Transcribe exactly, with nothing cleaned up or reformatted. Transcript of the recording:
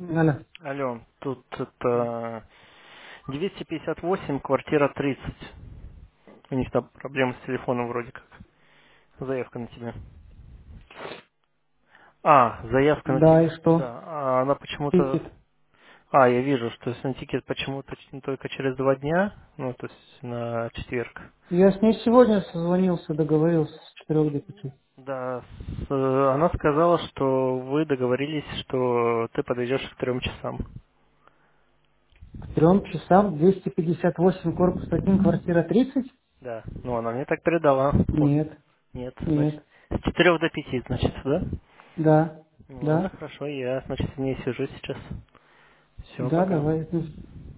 Алло. Алло, тут это двести пятьдесят восемь, квартира тридцать. У них там проблемы с телефоном вроде как. Заявка на тебя. А, заявка на Да, тебя. и что? Да, а она почему-то... Тикет. А, я вижу, что сантикет почему-то ч- только через два дня, ну, то есть на четверг. Я с ней сегодня созвонился, договорился с четырех до пяти. Да, с- э, она сказала, что вы договорились, что ты подойдешь к трем часам. К трем часам двести пятьдесят восемь, корпус один, квартира тридцать? Да, ну она мне так передала. Вот. Нет, Нет, значит, нет. с четырех до пяти, значит, да? Да, Ну ладно, да, хорошо, я, значит, с ней сижу сейчас. Все, да, пока. давай.